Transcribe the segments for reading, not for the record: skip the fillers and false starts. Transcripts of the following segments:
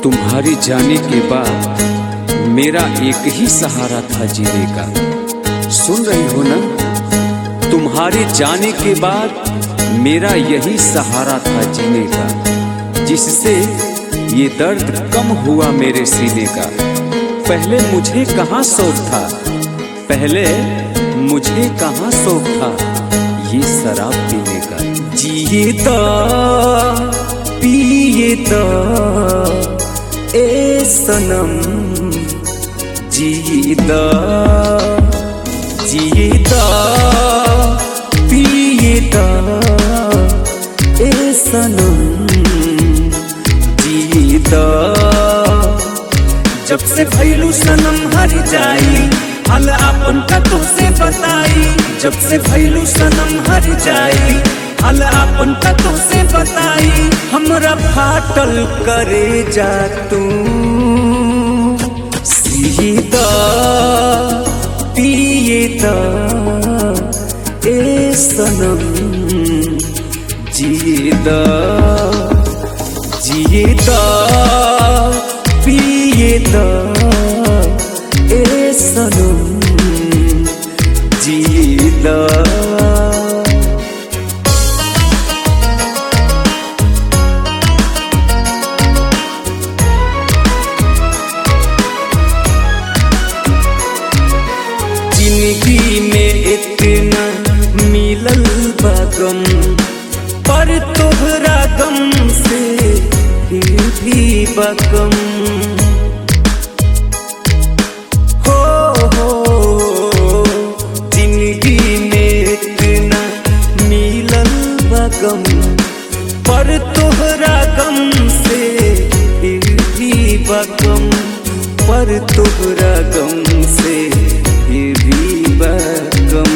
तुम्हारे जाने के बाद मेरा एक ही सहारा था जीने का। सुन रही हो ना? तुम्हारे जाने के बाद मेरा यही सहारा था जीने का, जिससे ये दर्द कम हुआ मेरे सीने का। पहले मुझे कहाँ शौक था, पहले मुझे कहाँ शौक था ये शराब पीने का। जिए तो पिए तो ए सनम, जिए तो पिए तो ए सनम, जिए तो। जब से भइलू सनम हर जाई, हाल आपन का तुझसे बताई। जब से भइलू सनम हर जाई, हाल आपन का तुझसे बताई। हमरा फाटल करे जा तू सीधा पिए दा ए सनम, जिएदा पिए दा ए सनम, जिएदा। जिंदगी में इतना मिलल बा गम, पर तोहरा गम से भी बा कम। हो जिंदगी में इतना मिलल बा गम, पर तोहरा गम से भी बा कम, पर तोहरा गम से भी बा कम।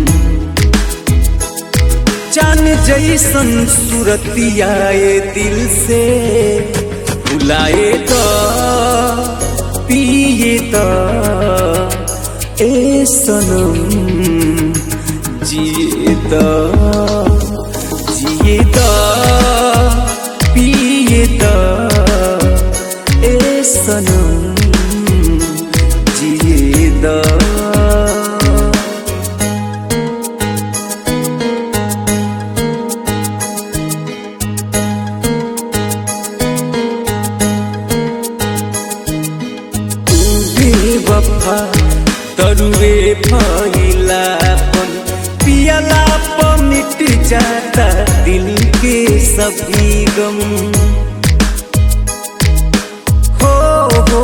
जान जैसन सूरतिया ये दिल से भुलाए तो पिए तो ए सनम, जिए तो पिए तो ए सनम, जिए तो। वफा तरुए भइलापन, पियला पर मिट जाता दिल के सभी गम। हो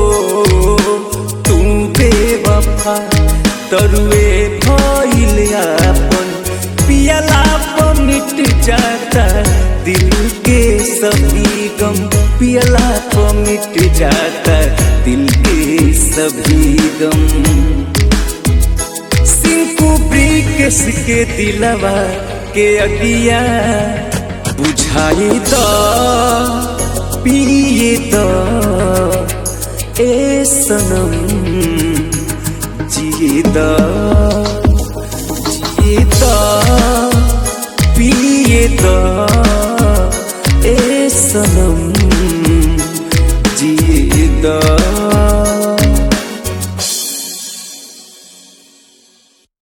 तू बेवफा तरुए भइलापन, पियला पर मिट जाता दिल के सभी गम, पियला पर मिट जाता दिल के सभी गम। सिंकू ब्रिकेश के दिलवा के अगिया बुझाई तो पिए तो ए सनम, जिए तो पिए तो ए सनम,